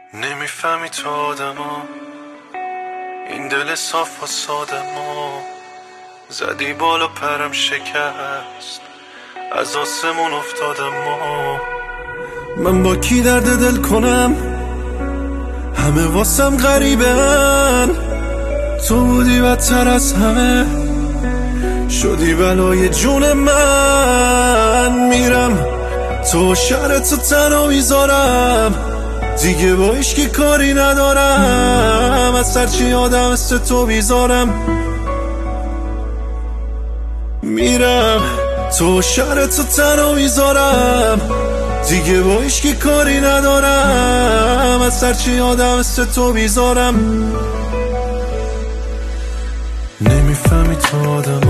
نمیفهمی تو آدما این دل صاف و ساده ما زدی بالا پرم شکست از آسمون افتادم ما. من با کی درد دل کنم؟ همه واسم غریبن، تو بودی بدتر از همه، شدی بلای جون من. میرم تو شهر تو تنها میذارم، دیگه با هیچکی کاری ندارم، از سرچی آدم مثل تو بیزارم. میرم تو شهر تو تنها میذارم، دیگه با هیچکی کاری ندارم، از سرچی آدم مثل تو بیزارم. نمیفهمی تو آدم